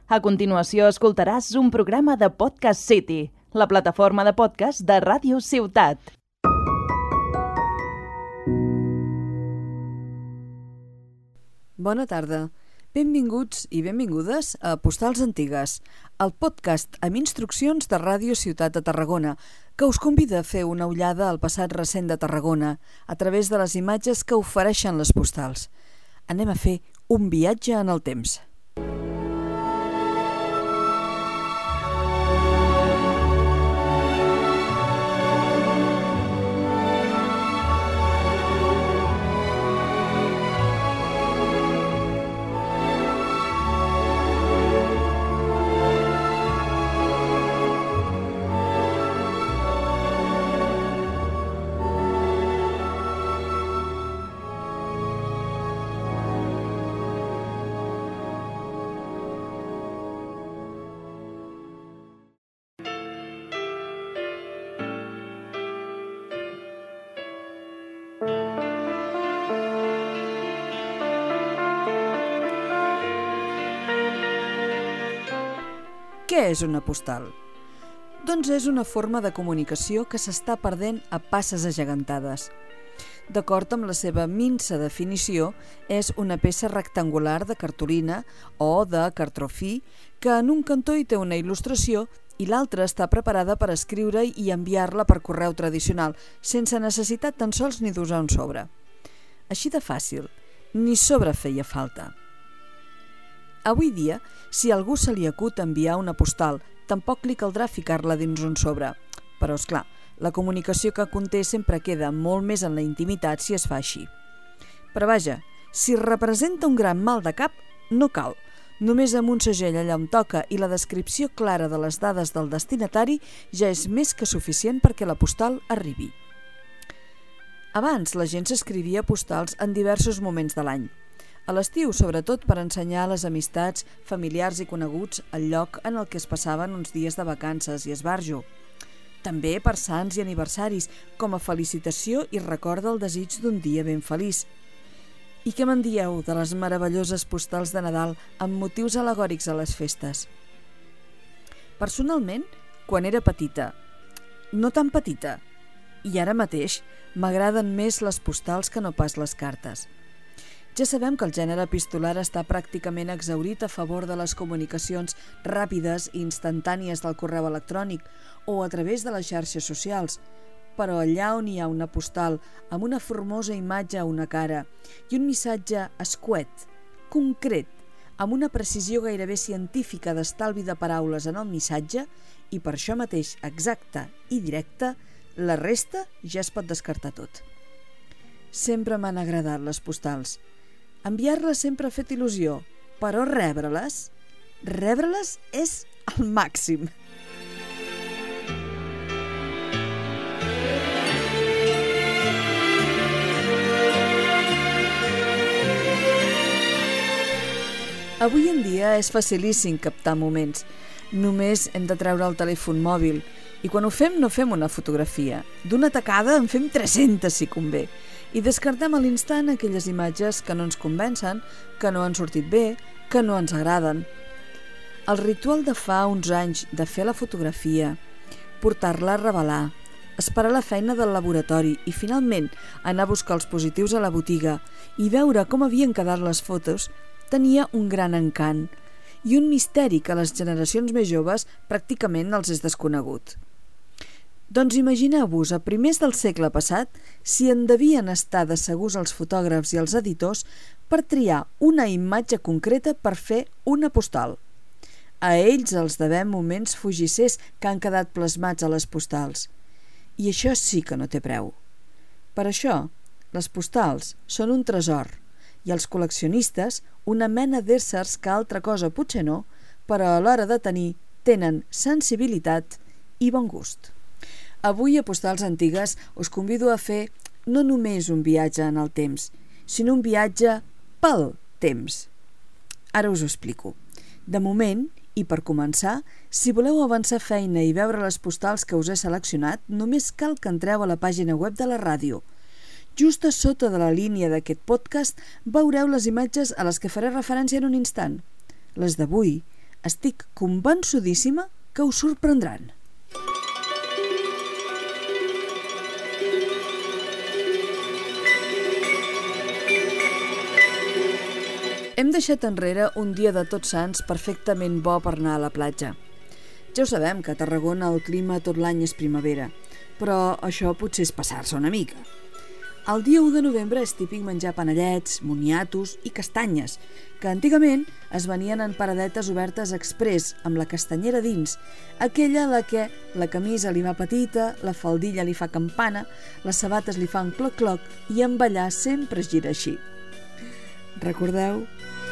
A continuació escoltaràs un programa de Podcast City, la plataforma de podcast de Ràdio Ciutat. Bona tarda. Benvinguts i benvingudes a Postals Antigues, el podcast amb instruccions de Ràdio Ciutat de Tarragona, que us convida a fer una ullada al passat recent de Tarragona a través de les imatges que ofereixen les postals. Anem a fer un viatge en el temps. Què és una postal? Doncs és una forma de comunicació que s'està perdent a passes gegantades. D'acord amb la seva minsa definició, és una peça rectangular de cartolina o de cartró fi que en un cantó hi té una il·lustració i l'altra està preparada per escriure i enviar-la per correu tradicional, sense necessitat tan sols ni d'usar un sobre. Així de fàcil, ni sobre feia falta. Avui dia, si a algú se li acut enviar una postal, tampoc li caldrà ficar-la dins un sobre. Però, esclar, la comunicació que conté sempre queda molt més en la intimitat si es fa així. Però vaja, si representa un gran mal de cap, no cal. Només amb un segell allà on toca i la descripció clara de les dades del destinatari ja és més que suficient perquè la postal arribi. Abans, la gent s'escrivia postals en diversos moments de l'any. A l'estiu, sobretot per ensenyar a les amistats, familiars i coneguts el lloc en el que es passaven uns dies de vacances i esbarjo. També per sants i aniversaris, com a felicitació i record del desig d'un dia ben feliç. I què me'n dieu de les meravelloses postals de Nadal amb motius al·legòrics a les festes? Personalment, quan era petita, no tan petita, i ara mateix m'agraden més les postals que no pas les cartes. Ja sabem que el gènere epistolar està pràcticament exhaurit a favor de les comunicacions ràpides i instantànies del correu electrònic o a través de les xarxes socials, però allà on hi ha una postal amb una formosa imatge a una cara i un missatge escuet, concret, amb una precisió gairebé científica d'estalvi de paraules en el missatge i per això mateix exacte i directe, la resta ja es pot descartar tot. Sempre m'han agradat les postals. Enviar-les sempre ha fet il·lusió, però rebre-les és el màxim. Avui en dia és facilíssim captar moments. Només hem de treure el telèfon mòbil i quan ho fem no fem una fotografia. D'una tacada en fem 300 si convé. I descartem a l'instant aquelles imatges que no ens convencen, que no han sortit bé, que no ens agraden. El ritual de fa uns anys de fer la fotografia, portar-la a revelar, esperar la feina del laboratori i finalment anar a buscar els positius a la botiga i veure com havien quedat les fotos tenia un gran encant i un misteri que a les generacions més joves pràcticament els és desconegut. Doncs imagineu-vos a primers del segle passat si en devien estar decegurs els fotògrafs i els editors per triar una imatge concreta per fer una postal. A ells els devem moments fugissers que han quedat plasmats a les postals. I això sí que no té preu. Per això, les postals són un tresor i els col·leccionistes una mena d'éssers que altra cosa potser no, però a l'hora de tenir tenen sensibilitat i bon gust. Avui a Postals Antigues us convido a fer no només un viatge en el temps, sinó un viatge pel temps. Ara us ho explico. De moment, i per començar, si voleu avançar feina i veure les postals que us he seleccionat, només cal que entreu a la pàgina web de la ràdio. Just a sota de la línia d'aquest podcast veureu les imatges a les que faré referència en un instant. Les d'avui Estic convençudíssima que us sorprendran. Hem deixat enrere un dia de Tots Sants perfectament bo per anar a la platja. Ja ho sabem que a Tarragona el clima tot l'any és primavera, però això potser és passar-se una mica. El dia 1 de novembre és típic menjar panellets, moniatos i castanyes, que antigament es venien en paradetes obertes exprés, amb la castanyera dins, aquella a la que la camisa li va petita, la faldilla li fa campana, les sabates li fan cloc-cloc i en ballar sempre es gira així. Recordeu?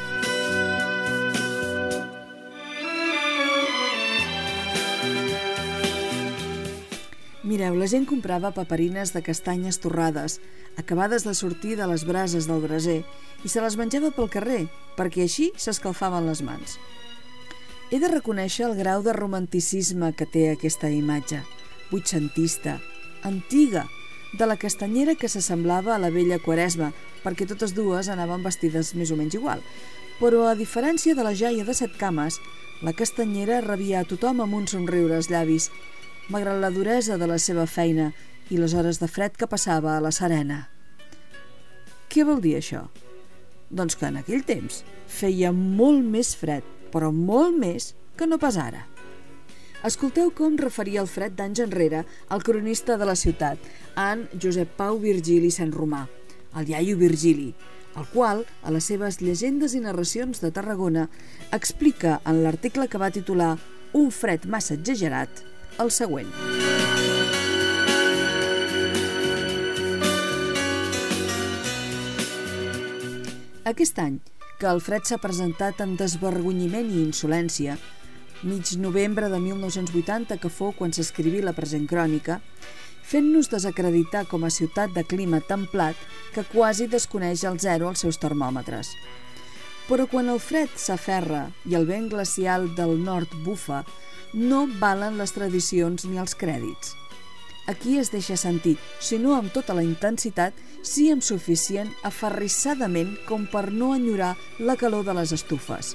Mireu, la gent comprava paperines de castanyes torrades, acabades de sortir de les brases del braser, i se les menjava pel carrer, perquè així s'escalfaven les mans. He de reconèixer el grau de romanticisme que té aquesta imatge, vuitcentista, antiga, de la castanyera que s'assemblava a la vella Quaresma, perquè totes dues anaven vestides més o menys igual. Però, a diferència de la jaia de set cames, la castanyera rebia a tothom amb un somriure als llavis, malgrat la duresa de la seva feina i les hores de fred que passava a la serena. Què vol dir això? Doncs que en aquell temps feia molt més fred, però molt més que no pas ara. Escolteu com referia el fred d'anys enrere el cronista de la ciutat, en Josep Pau Virgili Sant Romà, el iaio Virgili, el qual, a les seves llegendes i narracions de Tarragona, explica en l'article que va titular Un fred massa exagerat, el següent. Aquest any, que el fred s'ha presentat amb desvergonyiment i insolència, mig novembre de 1980, que fou quan s'escriví la present crònica, fent-nos desacreditar com a ciutat de clima templat que quasi desconeix el zero als seus termòmetres. Però quan el fred s'aferra i el vent glacial del nord bufa, no valen les tradicions ni els crèdits. Aquí es deixa sentir, si no amb tota la intensitat, sí amb suficient aferrissadament com per no enyorar la calor de les estufes.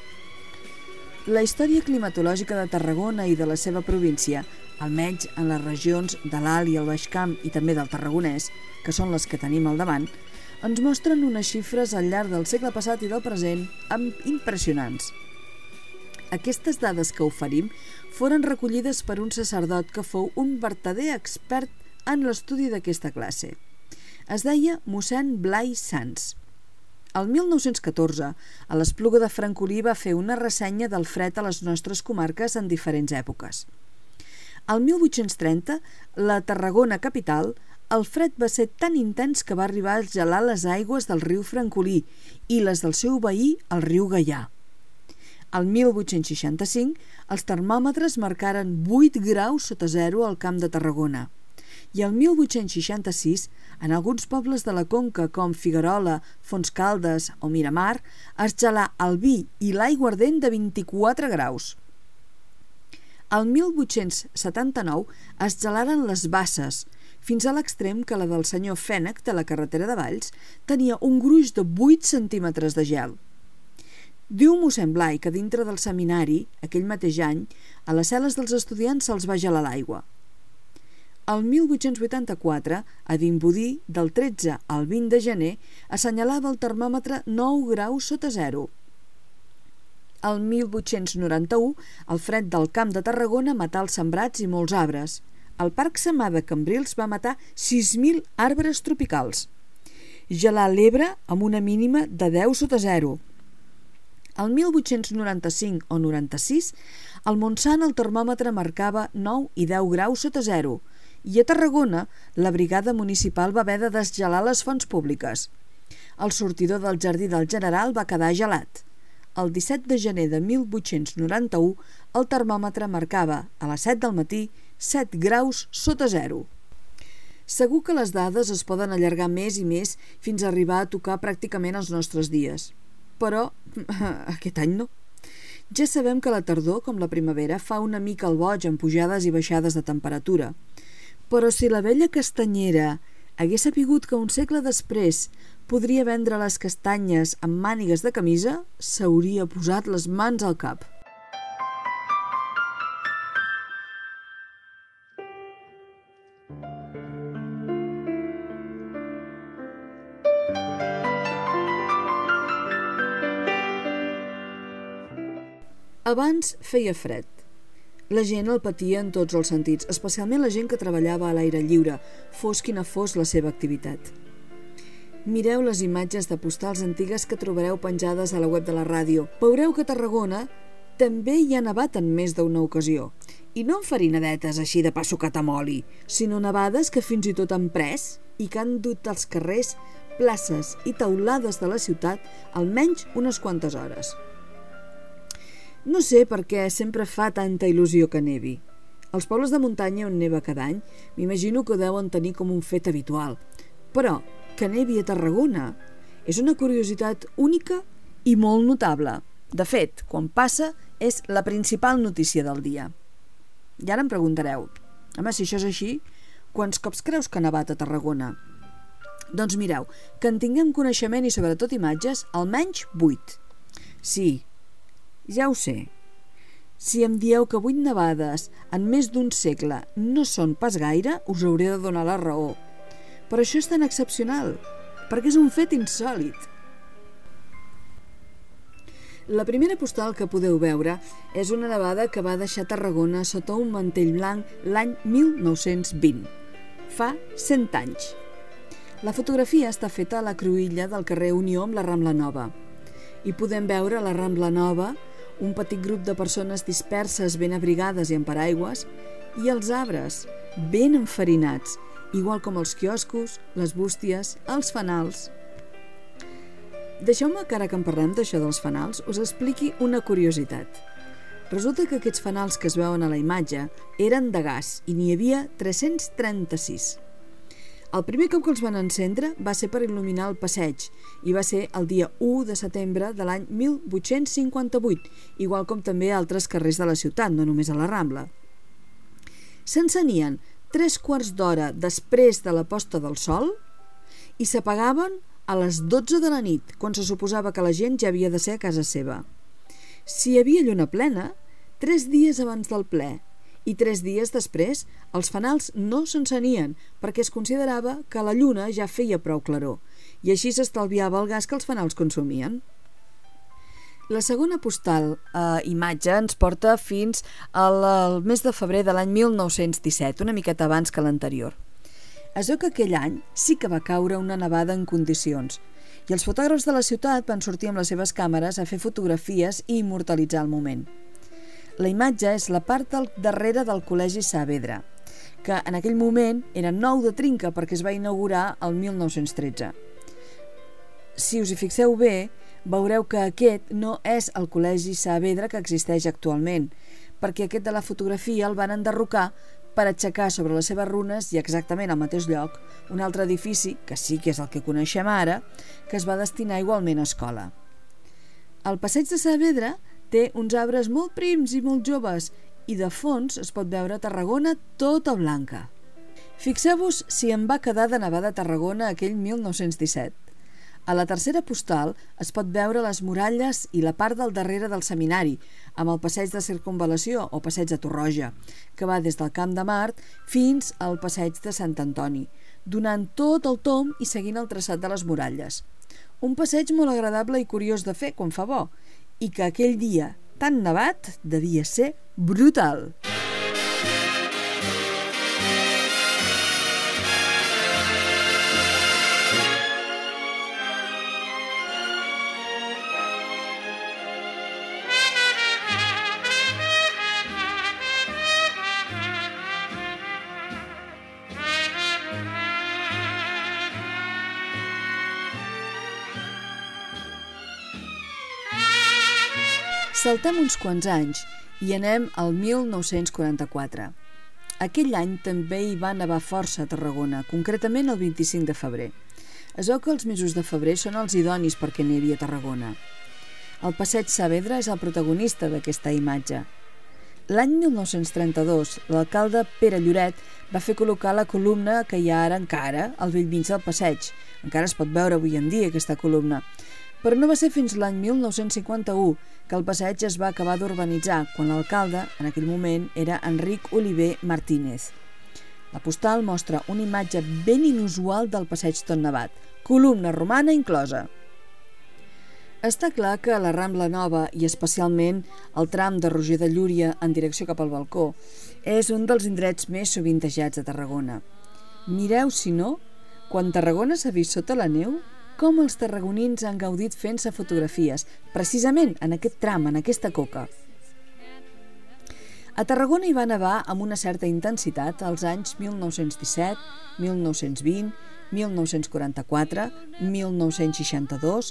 La història climatològica de Tarragona i de la seva província, almenys en les regions de l'Alt i el Baix Camp i també del Tarragonès, que són les que tenim al davant, ens mostren unes xifres al llarg del segle passat i del present impressionants. Aquestes dades que oferim foren recollides per un sacerdot que fou un vertader expert en l'estudi d'aquesta classe. Es deia mossèn Blai Sans. El 1914, a l'Espluga de Francolí va fer una ressenya del fred a les nostres comarques en diferents èpoques. Al 1830, la Tarragona capital, el fred va ser tan intens que va arribar a gelar les aigües del riu Francolí i les del seu veí, el riu Gaià. Al 1865, els termòmetres marcaren 8 graus sota zero al Camp de Tarragona. I al 1866, en alguns pobles de la Conca, com Figuerola, Fontscaldes o Miramar, es gelà el vi i l'aiguardent de 24 graus. Al 1879 es gelaren les basses, fins a l'extrem que la del senyor Fènec de la carretera de Valls tenia un gruix de 8 centímetres de gel. Diu mossèn Blai que dintre del seminari, aquell mateix any, a les cel·les dels estudiants se'ls va gelar l'aigua. El 1884, a Vimbodí, del 13 al 20 de gener, assenyalava el termòmetre 9 graus sota zero. El 1891, el fred del Camp de Tarragona matà els sembrats i molts arbres. El Parc Samà de Cambrils va matar 6.000 arbres tropicals. Gelà l'Ebre amb una mínima de 10 sota zero. El 1895 o 96, al Montsant el termòmetre marcava 9 i 10 graus sota zero i a Tarragona la brigada municipal va haver de desgelar les fonts públiques. El sortidor del Jardí del General va quedar gelat. El 17 de gener de 1891 el termòmetre marcava a les 7 del matí 7 graus sota zero. Segur que les dades es poden allargar més i més fins a arribar a tocar pràcticament els nostres dies. Però aquest any no. Ja sabem que la tardor, com la primavera, fa una mica el boig amb pujades i baixades de temperatura. Però si la vella castanyera hagués sapigut que un segle després podria vendre les castanyes amb mànigues de camisa, s'hauria posat les mans al cap. Abans feia fred. La gent el patia en tots els sentits, especialment la gent que treballava a l'aire lliure, fos quina fos la seva activitat. Mireu les imatges de postals antigues que trobareu penjades a la web de la ràdio. Veureu que a Tarragona també hi ha nevat en més d'una ocasió. I no en farinadetes així de pa sucat amb oli, sinó nevades que fins i tot han pres i que han dut als carrers, places i taulades de la ciutat almenys unes quantes hores. No sé per què sempre fa tanta il·lusió que nevi. Els pobles de muntanya on neva cada any m'imagino que ho deuen tenir com un fet habitual. Però que nevi a Tarragona és una curiositat única i molt notable. De fet, quan passa, és la principal notícia del dia. I ara em preguntareu, home, si això és així, quants cops creus que ha nevat a Tarragona? Doncs mireu, que en tinguem coneixement i sobretot imatges, almenys 8. Sí, ja ho sé. Si em dieu que 8 nevades en més d'un segle no són pas gaire, us hauré de donar la raó. Però això és tan excepcional, perquè és un fet insòlit. La primera postal que podeu veure és una nevada que va deixar Tarragona sota un mantell blanc l'any 1920. Fa 100 anys. La fotografia està feta a la cruïlla del carrer Unió amb la Rambla Nova. Hi podem veure a la Rambla Nova un petit grup de persones disperses, ben abrigades i amb paraigües, i els arbres, ben enfarinats, igual com els quioscos, les bústies, els fanals. Deixeu-me que ara que en parlem d'això dels fanals us expliqui una curiositat. Resulta que aquests fanals que es veuen a la imatge eren de gas i n'hi havia 336. El primer cop que els van encendre va ser per il·luminar el passeig i va ser el dia 1 de setembre de l'any 1858, igual com també a altres carrers de la ciutat, no només a la Rambla. S'encenien 3/4 d'hora després de la posta del sol i s'apagaven a les 12 de la nit, quan se suposava que la gent ja havia de ser a casa seva. Si hi havia lluna plena, 3 dies abans del ple i 3 dies després, els fanals no s'encenien perquè es considerava que la lluna ja feia prou claror i així s'estalviava el gas que els fanals consumien. La segona postal imatge ens porta fins al mes de febrer de l'any 1917, una miqueta abans que l'anterior. Es veu que aquell any sí que va caure una nevada en condicions i els fotògrafs de la ciutat van sortir amb les seves càmeres a fer fotografies i immortalitzar el moment. La imatge és la part del darrere del Col·legi Saavedra, que en aquell moment era nou de trinca perquè es va inaugurar el 1913. Si us hi fixeu bé, veureu que aquest no és el Col·legi Saavedra que existeix actualment, perquè aquest de la fotografia el van enderrocar per aixecar sobre les seves runes i exactament al mateix lloc un altre edifici, que sí que és el que coneixem ara, que es va destinar igualment a escola. El passeig de Saavedra té uns arbres molt prims i molt joves i de fons es pot veure Tarragona tota blanca. Fixeu-vos si em va quedar de nevada a Tarragona aquell 1917. A la tercera postal es pot veure les muralles i la part del darrere del seminari, amb el passeig de Circunvalació o passeig de Torroja, que va des del Camp de Mart fins al passeig de Sant Antoni, donant tot el tomb i seguint el traçat de les muralles. Un passeig molt agradable i curiós de fer quan fa bo, i que aquell dia tan nevat devia ser brutal. Saltem uns quants anys i anem al 1944. Aquell any també hi va nevar força a Tarragona, concretament el 25 de febrer. Es veu que els mesos de febrer són els idonis perquè nevi a Tarragona. El passeig Saavedra és el protagonista d'aquesta imatge. L'any 1932, l'alcalde Pere Lloret va fer col·locar la columna que hi ha ara encara al bell mig del passeig. Encara es pot veure avui en dia aquesta columna. Però no va ser fins l'any 1951 que el passeig es va acabar d'urbanitzar, quan l'alcalde, en aquell moment, era Enric Oliver Martínez. La postal mostra una imatge ben inusual del passeig tot nevat, columna romana inclosa. Està clar que la Rambla Nova, i especialment el tram de Roger de Llúria en direcció cap al Balcó, és un dels indrets més sovintejats de Tarragona. Mireu, si no, quan Tarragona s'ha vist sota la neu, com els tarragonins han gaudit fent-se fotografies, precisament en aquest tram, en aquesta coca. A Tarragona hi va nevar amb una certa intensitat als anys 1917, 1920, 1944, 1962,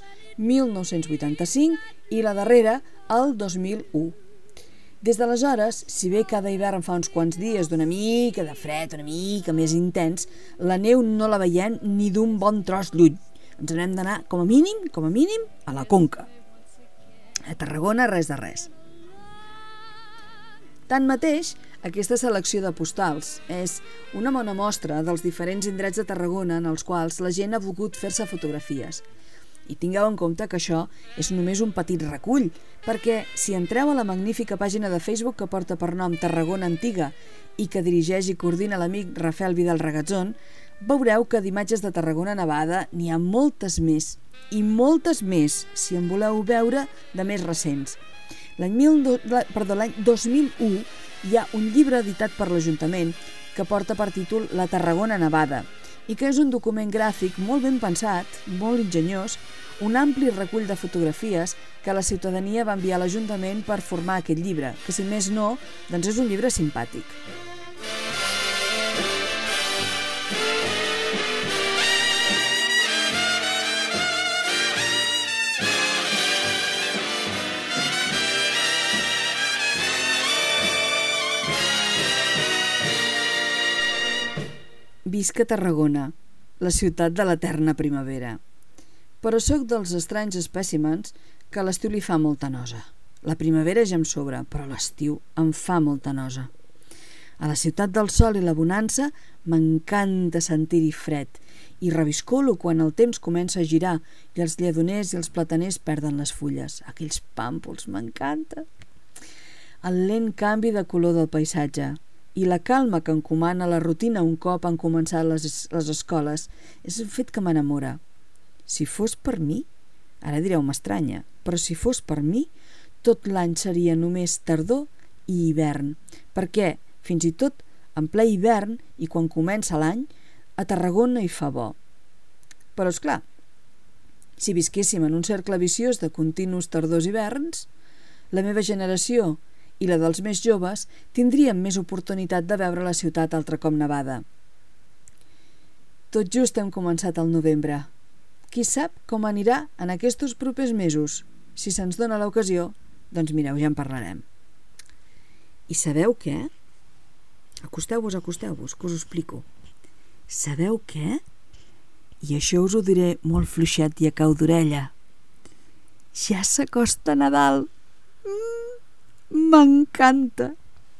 1985 i la darrera, el 2001. Des d'aleshores, si bé cada hivern fa uns quants dies d'una mica de fred, una mica més intens, la neu no la veiem ni d'un bon tros lluny. Ens n'hem d'anar, com a mínim, a la Conca. A Tarragona, res de res. Tanmateix, aquesta selecció de postals és una bona mostra dels diferents indrets de Tarragona en els quals la gent ha volgut fer-se fotografies. I tingueu en compte que això és només un petit recull, perquè si entreu a la magnífica pàgina de Facebook que porta per nom Tarragona Antiga i que dirigeix i coordina l'amic Rafael Vidal Ragazzón, veureu que d'imatges de Tarragona nevada n'hi ha moltes més, i moltes més, si en voleu veure, de més recents. L'any 2001 hi ha un llibre editat per l'Ajuntament que porta per títol La Tarragona Nevada i que és un document gràfic molt ben pensat, molt enginyós, un ampli recull de fotografies que la ciutadania va enviar a l'Ajuntament per formar aquest llibre, que si més no, doncs és un llibre simpàtic. Visca Tarragona, la ciutat de l'eterna primavera. Però sóc dels estranys espècimens que a l'estiu li fa molta nosa. La primavera ja em sobra, però l'estiu em fa molta nosa. A la ciutat del sol i la bonança m'encanta sentir-hi fred i reviscolo quan el temps comença a girar i els lledoners i els plataners perden les fulles. Aquells pàmpols m'encanta. El lent canvi de color del paisatge i la calma que encomana la rutina un cop han començat les escoles és un fet que m'enamora. Si fos per mi, ara direu m'estranya, però si fos per mi, tot l'any seria només tardor i hivern, perquè fins i tot en ple hivern i quan comença l'any, a Tarragona hi fa bo. Però és clar, si visquéssim en un cercle viciós de continus tardors i hiverns, la meva generació i la dels més joves tindríem més oportunitat de veure la ciutat altre cop nevada. Tot just hem començat el novembre. Qui sap com anirà en aquests propers mesos? Si se'ns dona l'ocasió, doncs mireu, ja en parlarem. I sabeu què? Acosteu-vos, que us ho explico. Sabeu què? I això us ho diré molt fluixet i a cau d'orella. Ja s'acosta Nadal! M'encanta!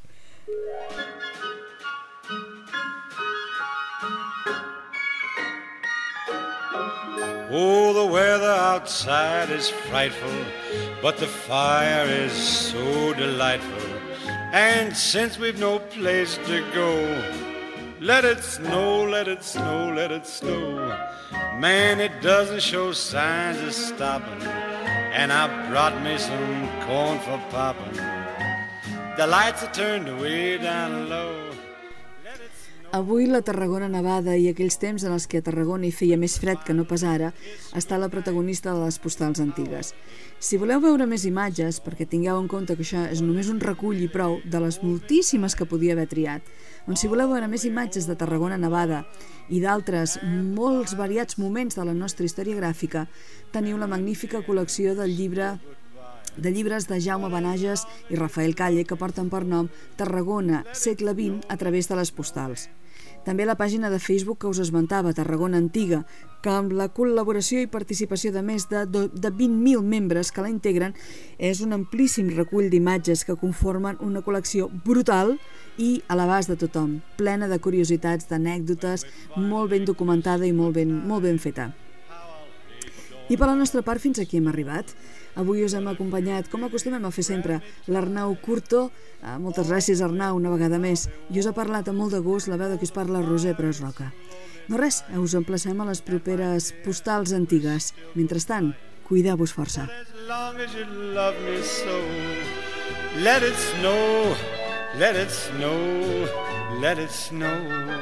Oh, the weather outside is frightful, but the fire is so delightful. And since we've no place to go, let it snow, let it snow, let it snow. Man, it doesn't show signs of stopping, and I brought me some corn for popping. The lights are turned way down low. Avui la Tarragona nevada i aquells temps en els que a Tarragona hi feia més fred que no pas ara està la protagonista de les postals antigues. Si voleu veure més imatges, perquè tingueu en compte que això és només un recull i prou de les moltíssimes que podia haver triat, doncs si voleu veure més imatges de Tarragona nevada i d'altres molts variats moments de la nostra història gràfica, teniu la magnífica col·lecció de llibres de Jaume Benages i Rafael Calle que porten per nom Tarragona, segle XX, a través de les postals. També la pàgina de Facebook que us esmentava, Tarragona Antiga, que amb la col·laboració i participació de més de 20.000 membres que la integren, és un amplíssim recull d'imatges que conformen una col·lecció brutal i a l'abast de tothom, plena de curiositats, d'anècdotes, molt ben documentada i molt ben feta. I per la nostra part, fins aquí hem arribat. Avui us hem acompanyat, com acostumem a fer sempre, l'Arnau Curto. Moltes gràcies, Arnau, una vegada més. I us ha parlat amb molt de gust la veu de qui us parla, Roser Pérez Roca. No res, us emplacem a les properes postals antigues. Mentrestant, Cuideu-vos força. As long as you love me so, let it snow, let it snow, let it snow.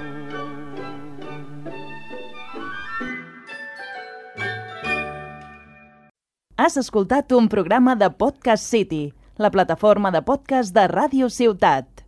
Has escoltat un programa de Podcast City, la plataforma de podcast de Ràdio Ciutat.